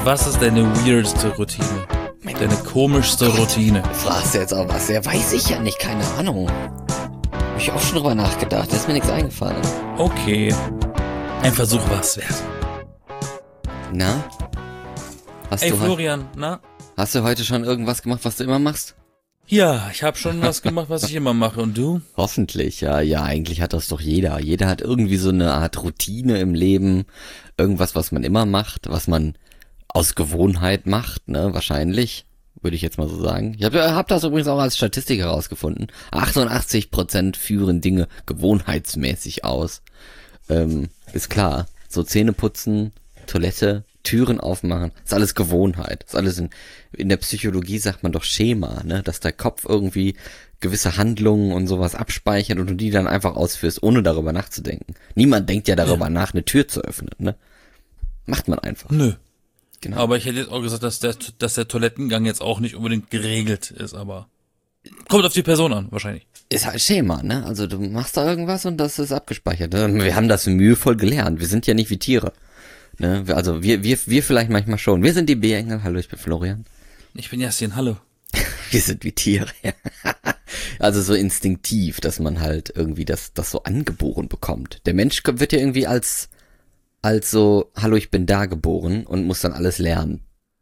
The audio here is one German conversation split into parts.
Was ist deine weirdeste Routine? Deine komischste Routine? Du fragst jetzt auch was. Ja, weiß ich ja nicht, keine Ahnung. Hab ich auch schon drüber nachgedacht, da ist mir nichts eingefallen. Okay. Ein Versuch war's wert. Na? Ey Florian, na? Hast du heute schon irgendwas gemacht, was du immer machst? Ja, ich habe schon was gemacht, was ich immer mache. Und du? Hoffentlich, ja. Ja, eigentlich hat das doch jeder. Jeder hat irgendwie so eine Art Routine im Leben. Irgendwas, was man immer macht, was man aus Gewohnheit macht, ne? Wahrscheinlich, würde ich jetzt mal so sagen. Ich hab das übrigens auch als Statistik herausgefunden. 88% führen Dinge gewohnheitsmäßig aus. Ist klar. So Zähne putzen, Toilette, Türen aufmachen, ist alles Gewohnheit. Ist alles in der Psychologie sagt man doch Schema, ne? Dass der Kopf irgendwie gewisse Handlungen und sowas abspeichert und du die dann einfach ausführst, ohne darüber nachzudenken. Niemand denkt ja darüber nach, eine Tür zu öffnen, ne? Macht man einfach. Nö. Genau. Aber ich hätte jetzt auch gesagt, dass der Toilettengang jetzt auch nicht unbedingt geregelt ist, aber kommt auf die Person an, wahrscheinlich. Ist halt Schema, ne? Also du machst da irgendwas und das ist abgespeichert. Wir haben das mühevoll gelernt. Wir sind ja nicht wie Tiere. Ne? Also wir vielleicht manchmal schon. Wir sind die B-Engel. Hallo, ich bin Florian. Ich bin Jassin, hallo. Wir sind wie Tiere. Also so instinktiv, dass man halt irgendwie das so angeboren bekommt. Der Mensch wird ja irgendwie als so, hallo, ich bin da geboren und muss dann alles lernen.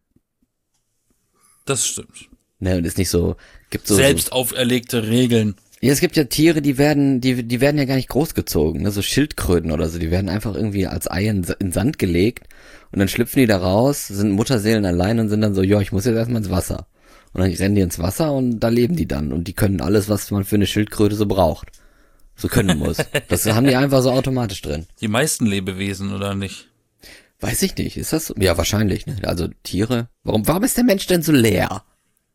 Das stimmt. Ne, und ist nicht so, gibt so selbst auferlegte Regeln. Ja, es gibt ja Tiere, die werden ja gar nicht großgezogen, ne, so Schildkröten oder so, die werden einfach irgendwie als Ei in Sand gelegt und dann schlüpfen die da raus, sind Mutterseelen allein und sind dann so, ja, ich muss jetzt erstmal ins Wasser. Und dann rennen die ins Wasser und da leben die dann und die können alles, was man für eine Schildkröte so braucht. So können muss. Das haben die einfach so automatisch drin. Die meisten Lebewesen, oder nicht? Weiß ich nicht, ist das so? Ja, wahrscheinlich, ne? Also Tiere. Warum ist der Mensch denn so leer?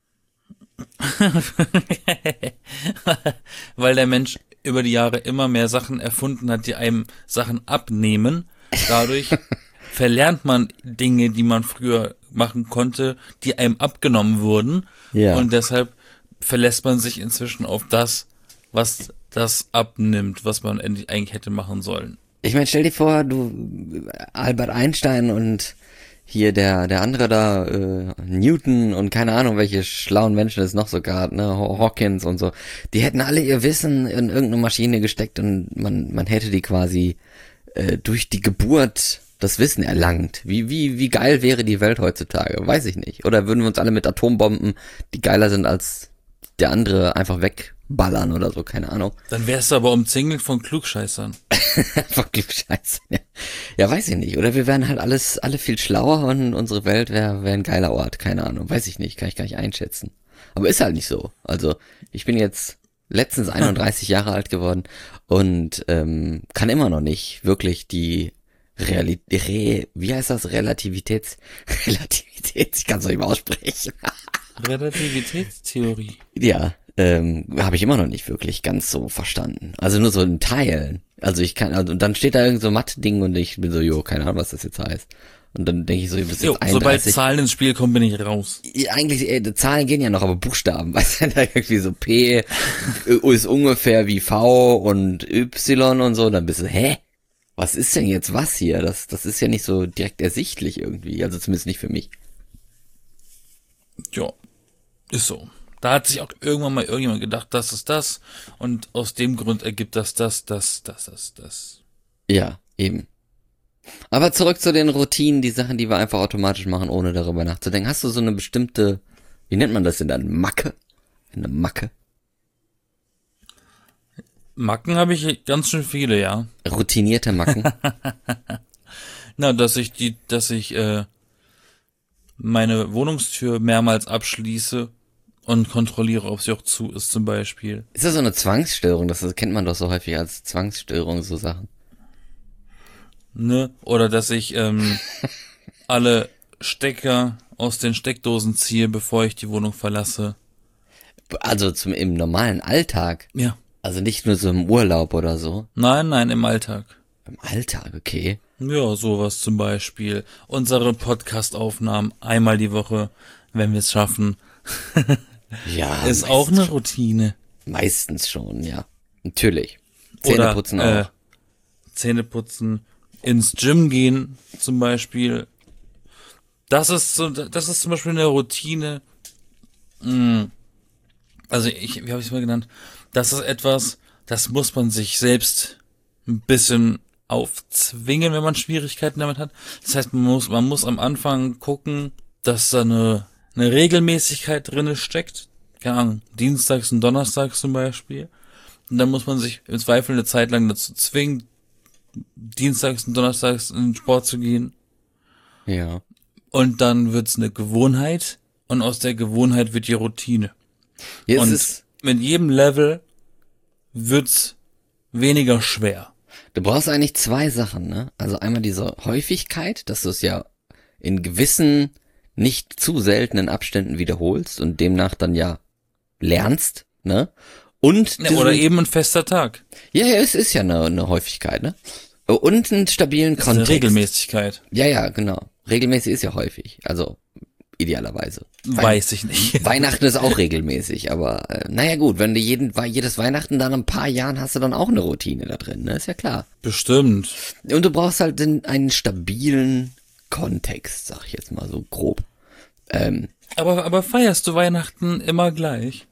Weil der Mensch über die Jahre immer mehr Sachen erfunden hat, die einem Sachen abnehmen. Dadurch verlernt man Dinge, die man früher machen konnte, die einem abgenommen wurden. Ja. Und deshalb verlässt man sich inzwischen auf das, was das abnimmt, was man eigentlich hätte machen sollen. Ich meine, stell dir vor, du Albert Einstein und hier der andere da, Newton und keine Ahnung, welche schlauen Menschen es noch so gab, ne, Hawkins und so, die hätten alle ihr Wissen in irgendeine Maschine gesteckt und man hätte die quasi durch die Geburt das Wissen erlangt. Wie geil wäre die Welt heutzutage? Weiß ich nicht. Oder würden wir uns alle mit Atombomben, die geiler sind als der andere, einfach wegballern oder so, keine Ahnung. Dann wärst du aber umzingelt von Klugscheißern. Von Klugscheißern, ja. Ja, weiß ich nicht. Oder wir wären halt alle viel schlauer und unsere Welt wäre ein geiler Ort, keine Ahnung. Weiß ich nicht, kann ich gar nicht einschätzen. Aber ist halt nicht so. Also, ich bin jetzt letztens 31 Jahre alt geworden und kann immer noch nicht wirklich die wie heißt das? Relativitäts, ich kann es nicht mehr aussprechen. Relativitätstheorie. Ja, habe ich immer noch nicht wirklich ganz so verstanden. Also nur so in Teilen. Also und dann steht da irgend so Mathe-Ding und ich bin so, jo, keine Ahnung, was das jetzt heißt. Und dann denke ich so, du bist jetzt 31. Sobald Zahlen ins Spiel kommen, bin ich raus. Ja, eigentlich, die Zahlen gehen ja noch, aber Buchstaben, weißt du, da irgendwie so P ist ungefähr wie V und Y und so, dann bist du, hä? Was ist denn jetzt was hier? Das ist ja nicht so direkt ersichtlich irgendwie, also zumindest nicht für mich. Ja, ist so. Da hat sich auch irgendwann mal irgendjemand gedacht, das ist das und aus dem Grund ergibt das. Ja, eben. Aber zurück zu den Routinen, die Sachen, die wir einfach automatisch machen, ohne darüber nachzudenken. Hast du so eine bestimmte, wie nennt man das denn dann? Macke? Eine Macke? Macken habe ich ganz schön viele, ja. Routinierte Macken? Na, dass ich meine Wohnungstür mehrmals abschließe und kontrolliere, ob sie auch zu ist, zum Beispiel. Ist das so eine Zwangsstörung? Das kennt man doch so häufig als Zwangsstörung, so Sachen. Ne? Oder dass ich alle Stecker aus den Steckdosen ziehe, bevor ich die Wohnung verlasse. Also im normalen Alltag? Ja. Also nicht nur so im Urlaub oder so? Nein, im Alltag. Im Alltag, okay. Ja, sowas zum Beispiel. Unsere Podcast-Aufnahmen einmal die Woche, wenn wir es schaffen. Ja. Ist auch eine Routine. Meistens schon, ja. Natürlich. Zähneputzen auch. Zähneputzen, ins Gym gehen zum Beispiel. Das ist zum Beispiel eine Routine. Also wie habe ich es mal genannt? Das ist etwas, das muss man sich selbst ein bisschen aufzwingen, wenn man Schwierigkeiten damit hat. Das heißt, man muss am Anfang gucken, dass da eine Regelmäßigkeit drinne steckt. Keine Ahnung, dienstags und donnerstags zum Beispiel. Und dann muss man sich im Zweifel eine Zeit lang dazu zwingen, dienstags und donnerstags in den Sport zu gehen. Ja. Und dann wird's eine Gewohnheit. Und aus der Gewohnheit wird die Routine. Jetzt Und ist, mit jedem Level wird's weniger schwer. du brauchst eigentlich zwei Sachen, ne? Also einmal diese Häufigkeit, dass du es ja in gewissen, nicht zu seltenen Abständen wiederholst und demnach dann ja lernst, ne? Und Ja, oder eben ein fester Tag. ja, es ist ja eine Häufigkeit, ne? Und einen stabilen Das ist eine Kontext. Regelmäßigkeit. Ja, genau. Regelmäßig ist ja häufig, also idealerweise. Weiß ich nicht. Weihnachten ist auch regelmäßig, aber naja gut, wenn du jedes Weihnachten dann ein paar Jahren hast du dann auch eine Routine da drin, ne? Ist ja klar. Bestimmt. Und du brauchst halt einen stabilen Kontext, sag ich jetzt mal so grob. Aber feierst du Weihnachten immer gleich?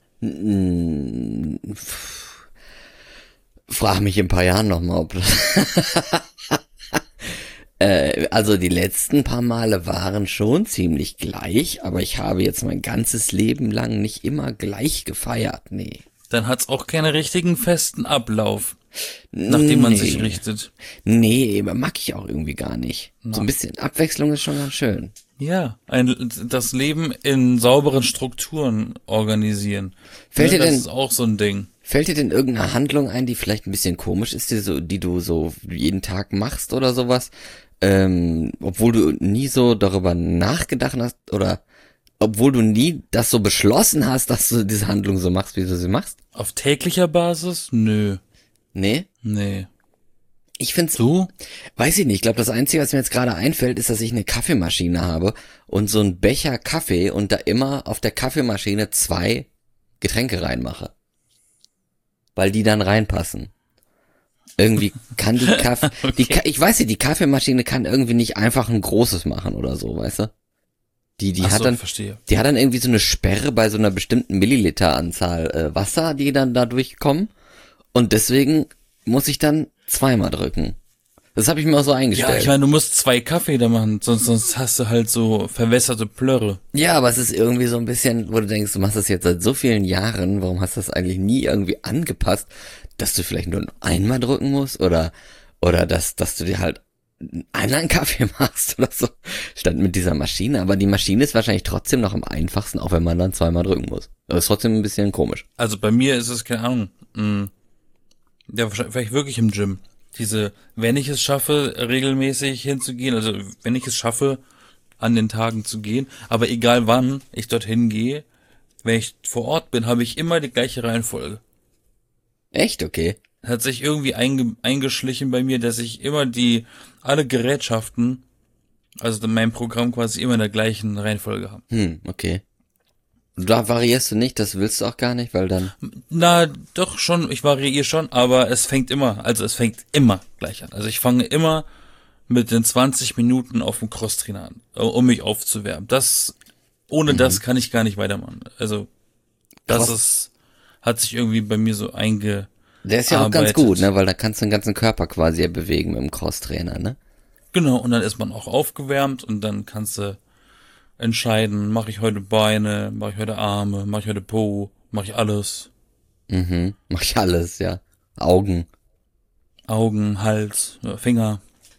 Frag mich in ein paar Jahren nochmal, ob also die letzten paar Male waren schon ziemlich gleich, aber ich habe jetzt mein ganzes Leben lang nicht immer gleich gefeiert, nee. Dann hat's auch keinen richtigen festen Ablauf, nach dem man sich richtet. Nee, mag ich auch irgendwie gar nicht. So ein bisschen Abwechslung ist schon ganz schön. Ja, das Leben in sauberen Strukturen organisieren. Fällt dir Das denn- ist auch so ein Ding. Fällt dir denn irgendeine Handlung ein, die vielleicht ein bisschen komisch ist, die du so jeden Tag machst oder sowas? Obwohl du nie so darüber nachgedacht hast oder obwohl du nie das so beschlossen hast, dass du diese Handlung so machst, wie du sie machst? Auf täglicher Basis? Nö. Nee? Nee. Ich find's, Du? weiß ich nicht, ich glaube, das Einzige, was mir jetzt gerade einfällt, ist, dass ich eine Kaffeemaschine habe und so einen Becher Kaffee und da immer auf der Kaffeemaschine 2 Getränke reinmache. Weil die dann reinpassen. Irgendwie kann die Kaffee, ich weiß nicht, die Kaffeemaschine kann irgendwie nicht einfach ein großes machen oder so, weißt du? Die Ach hat so, dann, verstehe. die hat dann irgendwie so eine Sperre bei so einer bestimmten Milliliteranzahl Wasser, die dann da durchkommen. Und deswegen muss ich dann zweimal drücken. Das habe ich mir auch so eingestellt. Ja, ich meine, du musst 2 Kaffee da machen, sonst hast du halt so verwässerte Plörre. Ja, aber es ist irgendwie so ein bisschen, wo du denkst, du machst das jetzt seit so vielen Jahren, warum hast du das eigentlich nie irgendwie angepasst, dass du vielleicht nur einmal drücken musst oder dass du dir halt einen anderen Kaffee machst oder so, statt mit dieser Maschine. Aber die Maschine ist wahrscheinlich trotzdem noch am einfachsten, auch wenn man dann zweimal drücken muss. Das ist trotzdem ein bisschen komisch. Also bei mir ist es, keine Ahnung, ja, wahrscheinlich vielleicht wirklich im Gym. Wenn ich es schaffe, regelmäßig hinzugehen, also wenn ich es schaffe, an den Tagen zu gehen, aber egal wann ich dorthin gehe, wenn ich vor Ort bin, habe ich immer die gleiche Reihenfolge. Echt? Okay. Hat sich irgendwie eingeschlichen bei mir, dass ich immer alle Gerätschaften, also in meinem Programm quasi immer in der gleichen Reihenfolge habe. Okay. Da variierst du nicht, das willst du auch gar nicht, weil dann... Na, doch schon, ich variiere schon, aber es fängt immer gleich an. Also ich fange immer mit den 20 Minuten auf dem Crosstrainer an, um mich aufzuwärmen. Ohne das kann ich gar nicht weitermachen. Also, hat sich irgendwie bei mir so Der ist ja auch ganz gut, ne, weil da kannst du den ganzen Körper quasi ja bewegen mit dem Crosstrainer, ne? Genau, und dann ist man auch aufgewärmt und dann kannst du entscheiden, mache ich heute Beine, mache ich heute Arme, mache ich heute Po, mache ich alles. Mach ich alles, ja. Augen. Augen, Hals, Finger.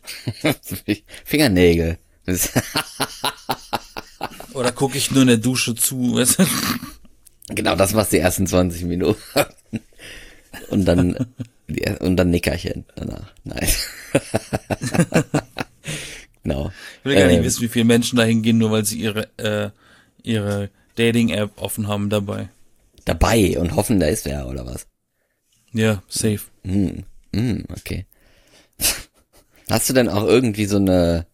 Fingernägel. Oder gucke ich nur in der Dusche zu, weißt du? Genau, das machst du die ersten 20 Minuten. Und dann Nickerchen danach. Nice. Genau. Ich will gar nicht wissen, wie viele Menschen dahin gehen, nur weil sie ihre Dating-App offen haben dabei. Dabei und hoffen, da ist wer, oder was? Ja, safe. Okay. Hast du denn auch irgendwie so eine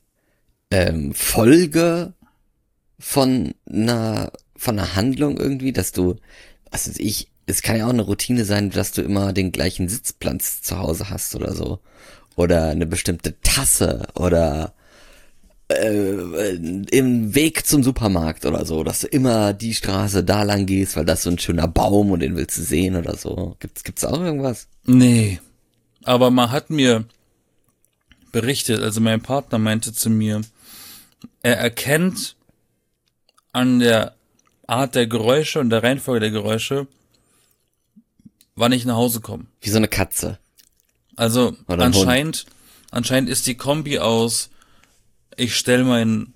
Folge von einer Handlung irgendwie, dass du, es kann ja auch eine Routine sein, dass du immer den gleichen Sitzplatz zu Hause hast oder so. Oder eine bestimmte Tasse oder im Weg zum Supermarkt oder so, dass du immer die Straße da lang gehst, weil das ist so ein schöner Baum und den willst du sehen oder so. Gibt's auch irgendwas? Nee. Aber man hat mir berichtet, also mein Partner meinte zu mir, er erkennt an der Art der Geräusche und der Reihenfolge der Geräusche, wann ich nach Hause komme. Wie so eine Katze. Also Oder ein anscheinend ist die Kombi aus, ich stelle mein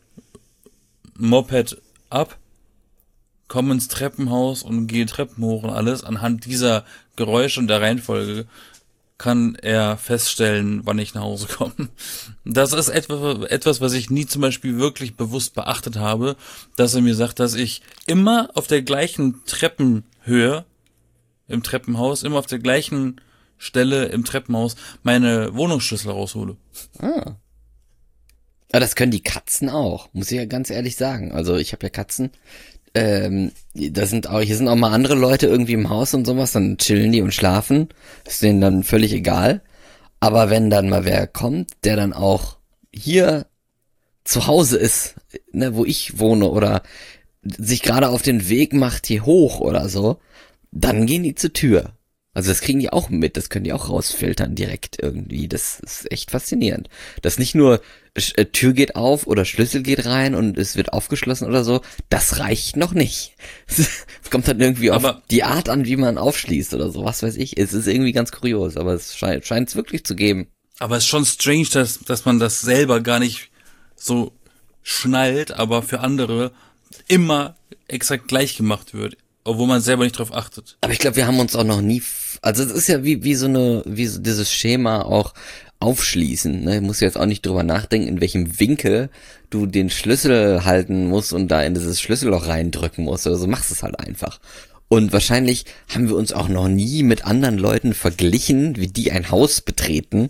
Moped ab, komme ins Treppenhaus und gehe Treppen hoch und alles. Anhand dieser Geräusche und der Reihenfolge kann er feststellen, wann ich nach Hause komme. Das ist etwas, was ich nie zum Beispiel wirklich bewusst beachtet habe, dass er mir sagt, dass ich immer auf der gleichen Treppenhöhe im Treppenhaus, immer auf der gleichen Stelle im Treppenhaus meine Wohnungsschlüssel raushole. Ah. Aber das können die Katzen auch, muss ich ja ganz ehrlich sagen. Also ich habe ja Katzen. Hier sind auch mal andere Leute irgendwie im Haus und sowas, dann chillen die und schlafen. Ist denen dann völlig egal. Aber wenn dann mal wer kommt, der dann auch hier zu Hause ist, ne, wo ich wohne oder sich gerade auf den Weg macht hier hoch oder so, dann gehen die zur Tür. Also das kriegen die auch mit, das können die auch rausfiltern direkt irgendwie. Das ist echt faszinierend. Dass nicht nur Tür geht auf oder Schlüssel geht rein und es wird aufgeschlossen oder so, das reicht noch nicht. Es kommt dann irgendwie auf die Art an, wie man aufschließt oder so, was weiß ich. Es ist irgendwie ganz kurios, aber es scheint es wirklich zu geben. Aber es ist schon strange, dass man das selber gar nicht so schnallt, aber für andere immer exakt gleich gemacht wird, obwohl man selber nicht drauf achtet. Aber ich glaube, wir haben uns auch noch nie, also es ist ja wie so dieses Schema auch aufschließen, ne? Du musst jetzt auch nicht drüber nachdenken, in welchem Winkel du den Schlüssel halten musst und da in dieses Schlüsselloch reindrücken musst oder so, machst es halt einfach. Und wahrscheinlich haben wir uns auch noch nie mit anderen Leuten verglichen, wie die ein Haus betreten,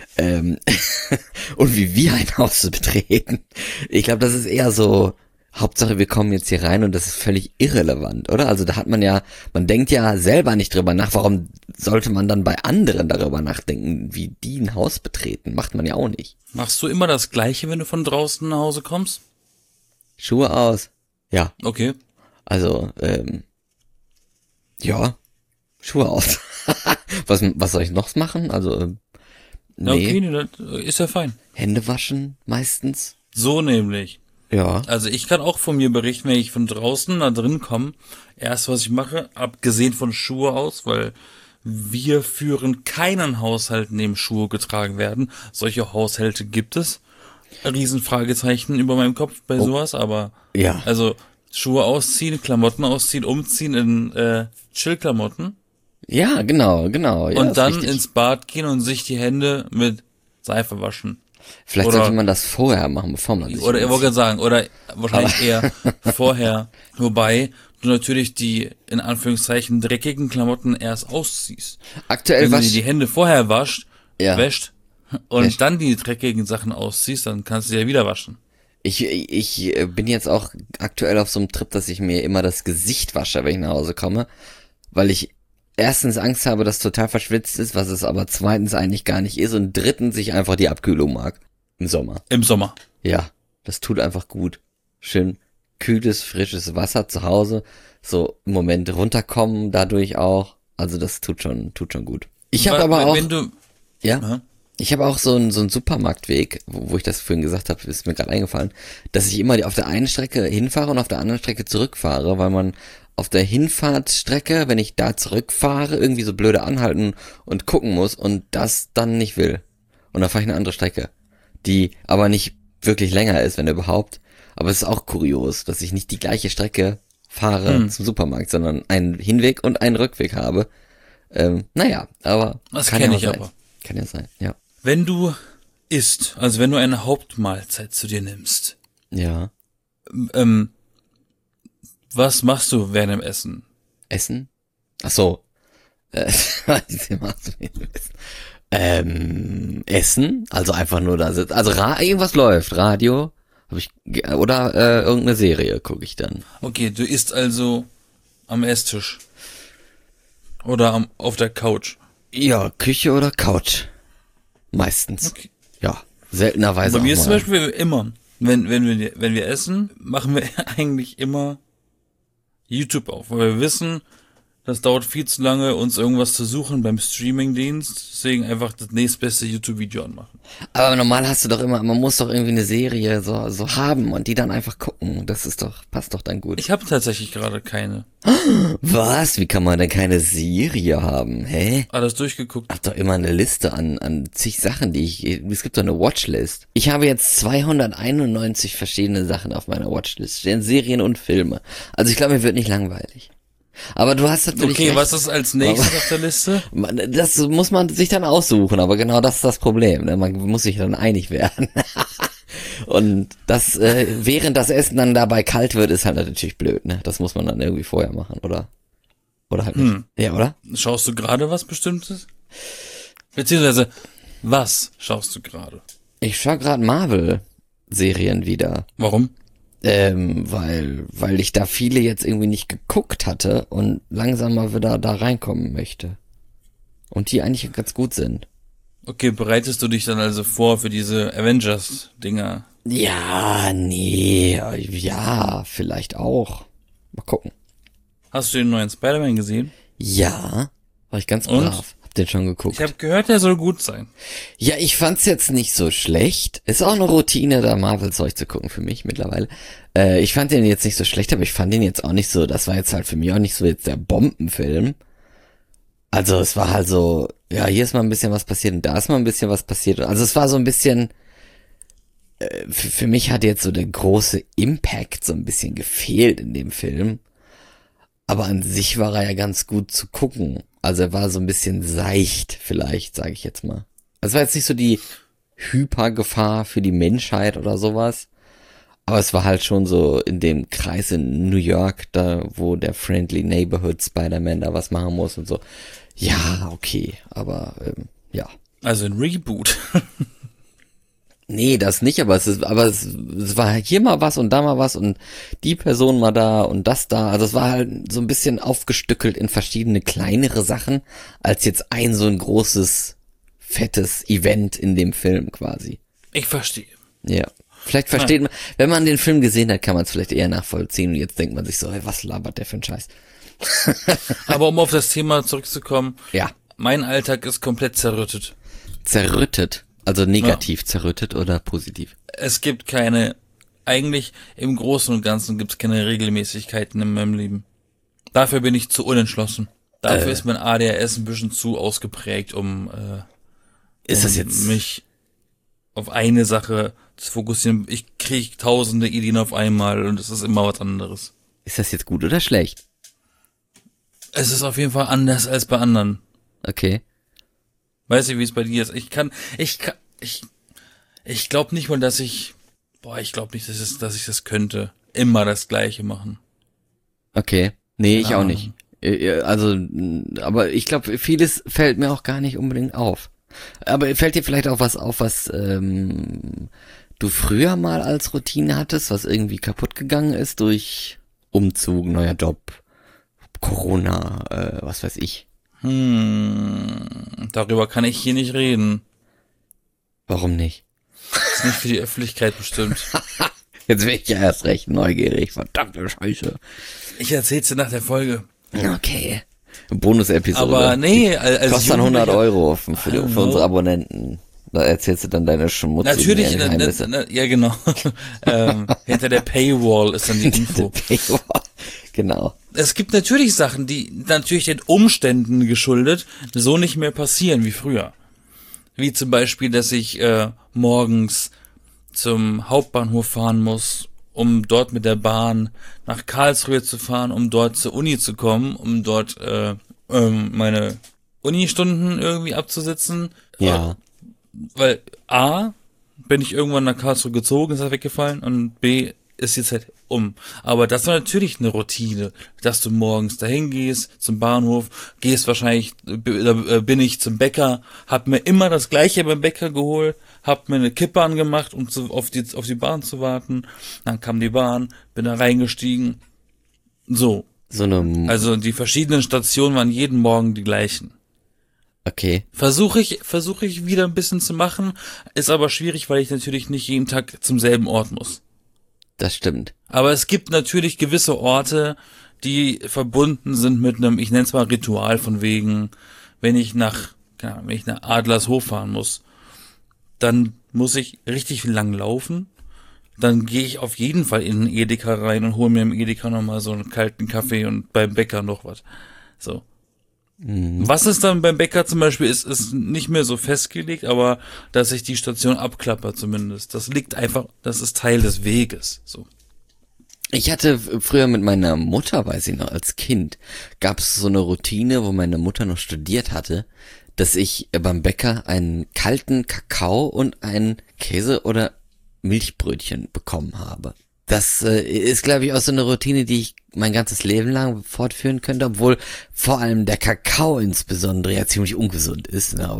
und wie wir ein Haus betreten. Ich glaube, das ist eher so, Hauptsache, wir kommen jetzt hier rein und das ist völlig irrelevant, oder? Also da hat man denkt ja selber nicht drüber nach, warum sollte man dann bei anderen darüber nachdenken, wie die ein Haus betreten? Macht man ja auch nicht. Machst du immer das Gleiche, wenn du von draußen nach Hause kommst? Schuhe aus. Ja. Okay. Also, ja, Schuhe aus. Was soll ich noch machen? Also, nee. Okay, das ist ja fein. Hände waschen meistens. So nämlich. Ja. Also ich kann auch von mir berichten, wenn ich von draußen nach drin komme, erst was ich mache, abgesehen von Schuhe aus, weil wir führen keinen Haushalt, in dem Schuhe getragen werden. Solche Haushalte gibt es. Riesenfragezeichen über meinem Kopf bei sowas, aber ja. Also Schuhe ausziehen, Klamotten ausziehen, umziehen in Chillklamotten. Ja, genau. Ja, und dann ins Bad gehen und sich die Hände mit Seife waschen. Vielleicht sollte man das vorher machen, bevor man sich oder ich wollte sagen, oder wahrscheinlich eher vorher. Wobei du natürlich die, in Anführungszeichen, dreckigen Klamotten erst ausziehst. Aktuell wenn du dir die Hände vorher wäscht und dann die dreckigen Sachen ausziehst, dann kannst du die ja wieder waschen. Ich bin jetzt auch aktuell auf so einem Trip, dass ich mir immer das Gesicht wasche, wenn ich nach Hause komme, weil ich erstens Angst habe, dass total verschwitzt ist, was es aber zweitens eigentlich gar nicht ist und drittens ich einfach die Abkühlung mag. Im Sommer. Ja, das tut einfach gut. Schön kühles, frisches Wasser zu Hause, so im Moment runterkommen dadurch auch. Also das tut schon gut. Ich habe aber auch, ich habe auch so einen Supermarktweg, wo ich das vorhin gesagt habe, ist mir gerade eingefallen, dass ich immer auf der einen Strecke hinfahre und auf der anderen Strecke zurückfahre, weil man auf der Hinfahrtsstrecke, wenn ich da zurückfahre, irgendwie so blöde anhalten und gucken muss und das dann nicht will. Und dann fahre ich eine andere Strecke, die aber nicht wirklich länger ist, wenn überhaupt. Aber es ist auch kurios, dass ich nicht die gleiche Strecke fahre zum Supermarkt, sondern einen Hinweg und einen Rückweg habe. Naja, aber das kenne ich aber. Kann ja sein, ja. Wenn du isst, also wenn du eine Hauptmahlzeit zu dir nimmst. Ja. Was machst du während dem Essen? Essen? Ach so. Essen? Also einfach nur da sitzen. Also irgendwas läuft. Radio oder irgendeine Serie gucke ich dann. Okay, du isst also am Esstisch. Oder auf der Couch. Ja, Küche oder Couch. Meistens. Okay. Ja, seltenerweise. Bei mir ist zum Beispiel immer wenn wir essen, machen wir eigentlich immer YouTube auf, weil wir wissen, das dauert viel zu lange, uns irgendwas zu suchen beim Streamingdienst, deswegen einfach das nächstbeste YouTube-Video anmachen. Aber normal hast du doch immer, man muss doch irgendwie eine Serie so haben und die dann einfach gucken. Passt doch dann gut. Ich habe tatsächlich gerade keine. Was? Wie kann man denn keine Serie haben? Hä? Alles durchgeguckt. Hab doch immer eine Liste an zig Sachen, es gibt doch eine Watchlist. Ich habe jetzt 291 verschiedene Sachen auf meiner Watchlist stehen, Serien und Filme. Also ich glaube, mir wird nicht langweilig. Aber du hast natürlich Okay, recht. was ist als nächstes auf der Liste? Das muss man sich dann aussuchen, aber genau das ist das Problem. Ne? Man muss sich dann einig werden. Und das, während das Essen dann dabei kalt wird, ist halt natürlich blöd, ne? Das muss man dann irgendwie vorher machen, oder? Oder halt nicht. Ja, oder? Schaust du gerade was Bestimmtes? Beziehungsweise, was schaust du gerade? Ich schaue gerade Marvel-Serien wieder. Warum? Weil ich da viele jetzt irgendwie nicht geguckt hatte und langsam mal wieder da reinkommen möchte. Und die eigentlich ganz gut sind. Okay, bereitest du dich dann also vor für diese Avengers-Dinger? Ja, nee, ja, vielleicht auch. Mal gucken. Hast du den neuen Spider-Man gesehen? Ja, war ich ganz Und? brav. Hab den schon geguckt. Ich habe gehört, der soll gut sein. Ja, ich fand's jetzt nicht so schlecht. Ist auch eine Routine, da Marvel-Zeug zu gucken für mich mittlerweile. Ich fand den jetzt nicht so schlecht, aber ich fand den jetzt auch nicht so, das war jetzt halt für mich auch nicht so jetzt der Bombenfilm. Also es war halt so, ja, hier ist mal ein bisschen was passiert und da ist mal ein bisschen was passiert. Also es war so ein bisschen, für mich hat jetzt so der große Impact so ein bisschen gefehlt in dem Film. Aber an sich war er ja ganz gut zu gucken. Also er war so ein bisschen seicht vielleicht, sage ich jetzt mal. Es war jetzt nicht so die Hypergefahr für die Menschheit oder sowas. Aber es war halt schon so in dem Kreis in New York, da wo der Friendly Neighborhood Spider-Man da was machen muss und so. Ja, okay, aber ja. Also ein Reboot. Nee, das nicht, aber es war hier mal was und da mal was und die Person mal da und das da. Also es war halt so ein bisschen aufgestückelt in verschiedene kleinere Sachen, als jetzt ein so ein großes, fettes Event in dem Film quasi. Ich verstehe. Ja. Vielleicht versteht man, wenn man den Film gesehen hat, kann man es vielleicht eher nachvollziehen und jetzt denkt man sich so, hey, was labert der für ein Scheiß? Aber um auf das Thema zurückzukommen, Ja. mein Alltag ist komplett zerrüttet. Zerrüttet. Also negativ zerrüttet oder positiv? Es gibt eigentlich im Großen und Ganzen gibt es keine Regelmäßigkeiten in meinem Leben. Dafür bin ich zu unentschlossen. Dafür ist mein ADHS ein bisschen zu ausgeprägt, um mich auf eine Sache zu fokussieren. Ich kriege tausende Ideen auf einmal und es ist immer was anderes. Ist das jetzt gut oder schlecht? Es ist auf jeden Fall anders als bei anderen. Okay. Weißt du, wie es bei dir ist? Ich glaube nicht mal, ich glaube nicht, dass ich das könnte. Immer das Gleiche machen. Okay. Nee, ich auch nicht. Also, aber ich glaube, vieles fällt mir auch gar nicht unbedingt auf. Aber fällt dir vielleicht auch was auf, was du früher mal als Routine hattest, was irgendwie kaputt gegangen ist durch Umzug, neuer Job, Corona, was weiß ich. Darüber kann ich hier nicht reden. Warum nicht? Ist nicht für die Öffentlichkeit bestimmt. Jetzt bin ich ja erst recht neugierig, verdammte Scheiße. Ich erzähl's dir nach der Folge. Okay. Bonus-Episode. Aber nee, als kostet dann 100 Euro für unsere Abonnenten. Da erzählst du dann deine schmutzigen Natürlich, Geheimnisse. ja genau. Hinter der Paywall ist dann die Info. Paywall. Genau. Es gibt natürlich Sachen, die natürlich den Umständen geschuldet so nicht mehr passieren wie früher. Wie zum Beispiel, dass ich morgens zum Hauptbahnhof fahren muss, um dort mit der Bahn nach Karlsruhe zu fahren, um dort zur Uni zu kommen, um dort meine Uni-Stunden irgendwie abzusitzen. Ja. Weil A, bin ich irgendwann nach Karlsruhe gezogen, ist er weggefallen, und B, ist jetzt halt um. Aber das war natürlich eine Routine, dass du morgens dahin gehst, zum Bahnhof, gehst wahrscheinlich, bin ich zum Bäcker, hab mir immer das Gleiche beim Bäcker geholt, hab mir eine Kippe angemacht, um auf die Bahn zu warten. Dann kam die Bahn, bin da reingestiegen. So. So eine. Also die verschiedenen Stationen waren jeden Morgen die gleichen. Okay. Versuche ich wieder ein bisschen zu machen, ist aber schwierig, weil ich natürlich nicht jeden Tag zum selben Ort muss. Das stimmt. Aber es gibt natürlich gewisse Orte, die verbunden sind mit einem, ich nenne es mal Ritual, von wegen, wenn ich nach Adlershof fahren muss, dann muss ich richtig lang laufen. Dann gehe ich auf jeden Fall in den Edeka rein und hole mir im Edeka nochmal so einen kalten Kaffee und beim Bäcker noch was. So. Was es dann beim Bäcker zum Beispiel ist nicht mehr so festgelegt, aber dass ich die Station abklapper zumindest. Das liegt einfach, das ist Teil des Weges. So. Ich hatte früher mit meiner Mutter, weiß ich noch, als Kind, gab es so eine Routine, wo meine Mutter noch studiert hatte, dass ich beim Bäcker einen kalten Kakao und ein Käse- oder Milchbrötchen bekommen habe. Das ist, glaube ich, auch so eine Routine, die ich mein ganzes Leben lang fortführen könnte, obwohl vor allem der Kakao insbesondere ja ziemlich ungesund ist, ne?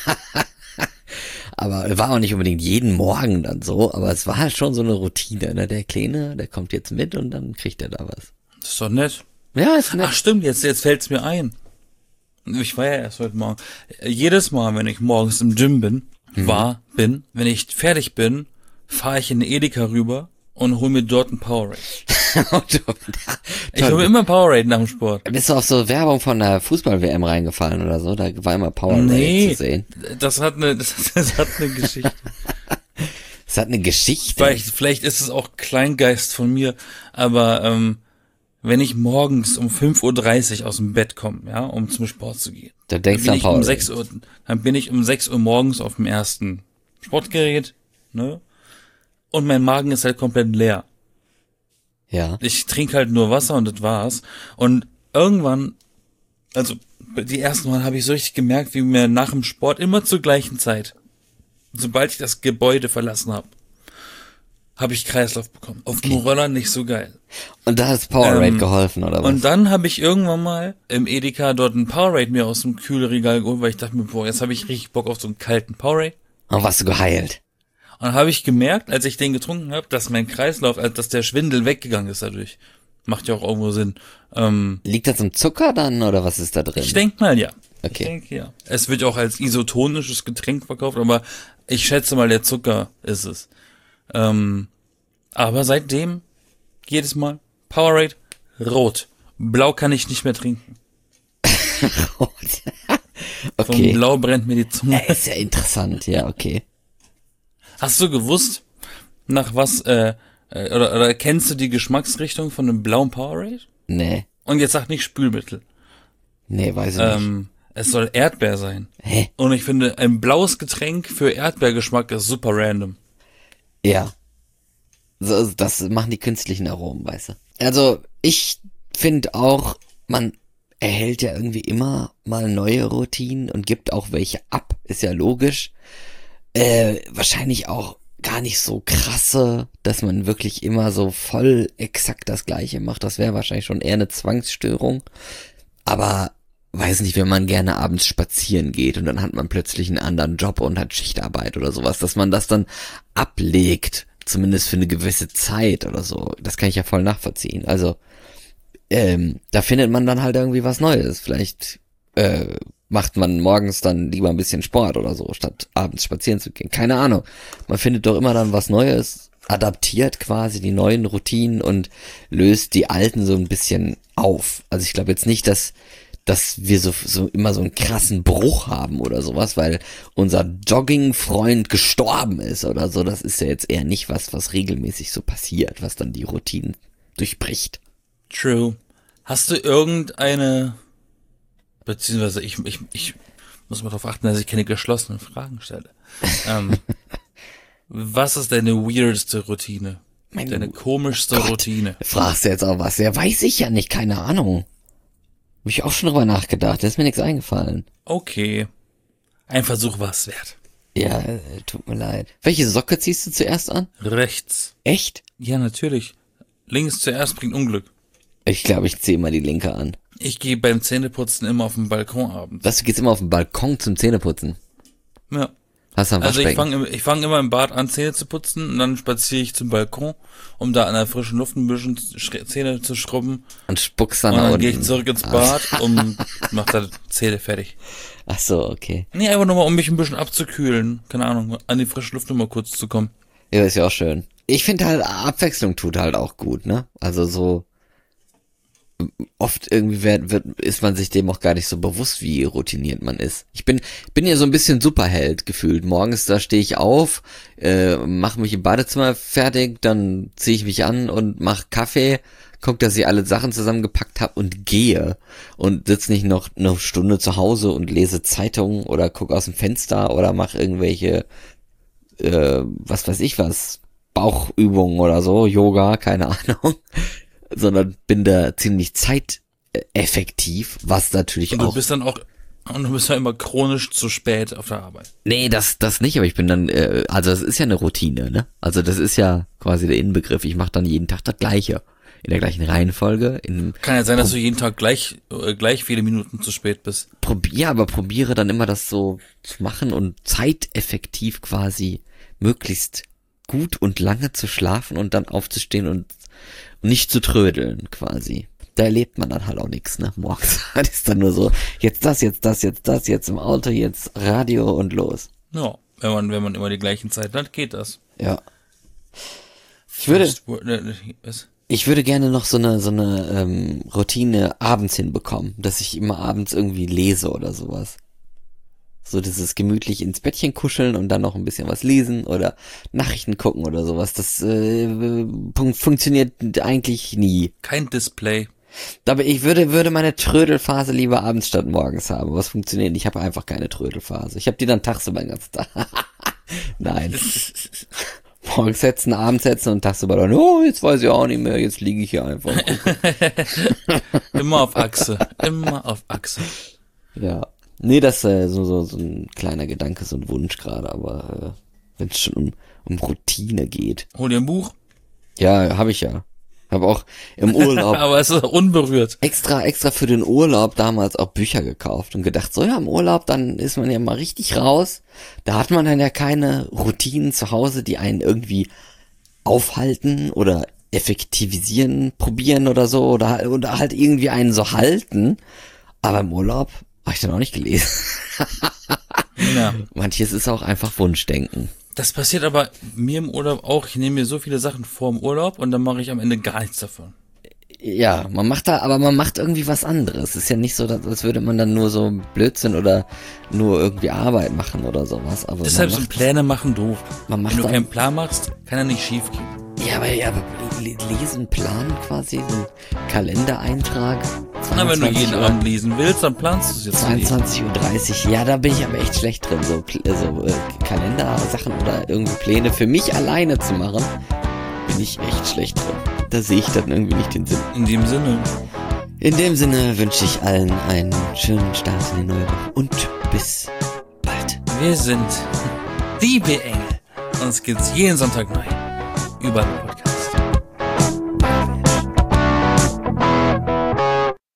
Aber war auch nicht unbedingt jeden Morgen dann so, aber es war halt schon so eine Routine, ne? Der Kleine, der kommt jetzt mit und dann kriegt er da was. Das ist doch nett. Ja, ist nett. Ach stimmt, jetzt fällt's mir ein. Ich war ja erst heute Morgen. Jedes Mal, wenn ich morgens im Gym bin, wenn ich fertig bin, fahre ich in den Edeka rüber und hol mir dort ein Powerade. Ich hole mir immer Powerade nach dem Sport. Bist du auf so Werbung von der Fußball-WM reingefallen oder so? Da war immer Powerade zu sehen. Das hat eine Geschichte. Das hat eine Geschichte? Vielleicht ist es auch Kleingeist von mir, aber wenn ich morgens um 5:30 Uhr aus dem Bett komme, ja, um zum Sport zu gehen, da denkst du an Powerade. Dann bin ich um 6 Uhr morgens auf dem ersten Sportgerät, ne? Und mein Magen ist halt komplett leer. Ja. Ich trinke halt nur Wasser und das war's. Und irgendwann, also die ersten Mal habe ich so richtig gemerkt, wie mir nach dem Sport immer zur gleichen Zeit, sobald ich das Gebäude verlassen habe ich Kreislauf bekommen. Auf dem Roller nicht so geil. Und da hat Powerade geholfen, oder was? Und dann habe ich irgendwann mal im Edeka dort ein Powerade mir aus dem Kühlregal geholt, weil ich dachte mir, boah, jetzt habe ich richtig Bock auf so einen kalten Powerade. Und warst du geheilt? Und dann habe ich gemerkt, als ich den getrunken habe, dass mein Kreislauf, dass der Schwindel weggegangen ist dadurch. Macht ja auch irgendwo Sinn. Liegt das im Zucker dann, oder was ist da drin? Ich denke mal, ja. Okay. Ich denke, ja. Es wird auch als isotonisches Getränk verkauft, aber ich schätze mal, der Zucker ist es. Aber seitdem, jedes Mal, Powerade, rot. Blau kann ich nicht mehr trinken. Rot. Okay. Vom Blau brennt mir die Zunge. Ist ja interessant, ja, okay. Hast du gewusst, nach was, oder kennst du die Geschmacksrichtung von einem blauen Powerade? Nee. Und jetzt sag nicht Spülmittel. Nee, weiß ich nicht. Es soll Erdbeer sein. Hä? Und ich finde, ein blaues Getränk für Erdbeergeschmack ist super random. Ja. So, das machen die künstlichen Aromen, weißt du. Also, ich finde auch, man erhält ja irgendwie immer mal neue Routinen und gibt auch welche ab. Ist ja logisch. Wahrscheinlich auch gar nicht so krasse, dass man wirklich immer so voll exakt das Gleiche macht. Das wäre wahrscheinlich schon eher eine Zwangsstörung. Aber weiß nicht, wenn man gerne abends spazieren geht und dann hat man plötzlich einen anderen Job und hat Schichtarbeit oder sowas, dass man das dann ablegt, zumindest für eine gewisse Zeit oder so. Das kann ich ja voll nachvollziehen. Also, da findet man dann halt irgendwie was Neues. Vielleicht macht man morgens dann lieber ein bisschen Sport oder so, statt abends spazieren zu gehen. Keine Ahnung. Man findet doch immer dann was Neues, adaptiert quasi die neuen Routinen und löst die alten so ein bisschen auf. Also ich glaube jetzt nicht, dass wir so immer so einen krassen Bruch haben oder sowas, weil unser Jogging-Freund gestorben ist oder so. Das ist ja jetzt eher nicht was regelmäßig so passiert, was dann die Routinen durchbricht. True. Hast du irgendeine, beziehungsweise ich muss mal darauf achten, dass ich keine geschlossenen Fragen stelle. Was ist deine weirdeste Routine? Deine komischste Routine? Fragst du jetzt auch was? Ja, weiß ich ja nicht, keine Ahnung. Hab ich auch schon drüber nachgedacht, da ist mir nichts eingefallen. Okay. Ein Versuch war es wert. Ja, tut mir leid. Welche Socke ziehst du zuerst an? Rechts. Echt? Ja, natürlich. Links zuerst bringt Unglück. Ich glaube, ich ziehe immer die linke an. Ich gehe beim Zähneputzen immer auf den Balkon abends. Du gehst immer auf den Balkon zum Zähneputzen? Ja. Hast du ein Also Waschbecken? ich fang immer im Bad an, Zähne zu putzen und dann spaziere ich zum Balkon, um da an der frischen Luft ein bisschen Zähne zu schrubben. Und spuckst dann Und nach dann gehe ich unten. zurück ins Bad und mach da Zähne fertig. Ach so, okay. Nee, einfach nur mal, um mich ein bisschen abzukühlen. Keine Ahnung, an die frische Luft nur mal kurz zu kommen. Ja, ist ja auch schön. Ich finde halt, Abwechslung tut halt auch gut, ne? Also so, oft irgendwie ist man sich dem auch gar nicht so bewusst, wie routiniert man ist. Ich bin ja so ein bisschen Superheld gefühlt. Morgens, da stehe ich auf, mache mich im Badezimmer fertig, dann ziehe ich mich an und mache Kaffee, guck, dass ich alle Sachen zusammengepackt habe und gehe. Und sitze nicht noch eine Stunde zu Hause und lese Zeitungen oder guck aus dem Fenster oder mache irgendwelche, was weiß ich was, Bauchübungen oder so, Yoga, keine Ahnung. Sondern bin da ziemlich zeiteffektiv, was natürlich Und auch... du bist ja immer chronisch zu spät auf der Arbeit. Nee, das nicht, aber ich bin dann, also das ist ja eine Routine, ne? Also das ist ja quasi der Inbegriff. Ich mache dann jeden Tag das Gleiche. In der gleichen Reihenfolge. Kann ja sein, dass du jeden Tag gleich viele Minuten zu spät bist. Aber probiere dann immer das so zu machen und zeiteffektiv quasi möglichst gut und lange zu schlafen und dann aufzustehen und nicht zu trödeln quasi. Da erlebt man dann halt auch nichts, ne? Morgens. Das ist dann nur so, jetzt das, jetzt im Auto, jetzt Radio und los. Ja, wenn man immer die gleichen Zeiten hat, geht das. Ja. Was? Ich würde gerne noch so eine Routine abends hinbekommen, dass ich immer abends irgendwie lese oder sowas. So dieses gemütlich ins Bettchen kuscheln und dann noch ein bisschen was lesen oder Nachrichten gucken oder sowas. Das funktioniert eigentlich nie. Kein Display. Aber ich würde meine Trödelphase lieber abends statt morgens haben. Was funktioniert nicht? Ich habe einfach keine Trödelphase. Ich habe die dann tagsüber den ganzen Tag. Nein. Morgens setzen, abends setzen und tagsüber dann, oh, jetzt weiß ich auch nicht mehr, jetzt liege ich hier einfach. Immer auf Achse. Immer auf Achse. Ja. Nee, das ist so ein kleiner Gedanke, so ein Wunsch gerade, aber wenn es schon um Routine geht. Hol dir ein Buch. Ja, habe ich ja. Habe auch im Urlaub Aber es ist unberührt. extra für den Urlaub damals auch Bücher gekauft und gedacht, so ja, im Urlaub, dann ist man ja mal richtig raus. Da hat man dann ja keine Routinen zu Hause, die einen irgendwie aufhalten oder effektivisieren, probieren oder so oder halt irgendwie einen so halten. Aber im Urlaub habe ich dann auch nicht gelesen. Ja. Manches ist auch einfach Wunschdenken. Das passiert aber mir im Urlaub auch. Ich nehme mir so viele Sachen vor im Urlaub und dann mache ich am Ende gar nichts davon. Ja, man macht irgendwie was anderes. Ist ja nicht so, als würde man dann nur so Blödsinn oder nur irgendwie Arbeit machen oder sowas. Aber Deshalb sind Pläne machen doof. Man macht Wenn du auch- keinen Plan machst, kann er nicht schief gehen. Ja, aber lesen, planen quasi, ein Kalendereintrag. Na, wenn du 22 jeden Uhr, Abend lesen willst, dann planst du es jetzt nicht. 22:30 Uhr. Ja, da bin ich aber echt schlecht drin, so Kalendersachen oder irgendwie Pläne für mich alleine zu machen, bin ich echt schlecht drin. Da sehe ich dann irgendwie nicht den Sinn. In dem Sinne, In dem Sinne wünsche ich allen einen schönen Start in die neue Woche und bis bald. wir sind die B-Engel. Uns gibt's jeden Sonntag neu. Überall im Podcast.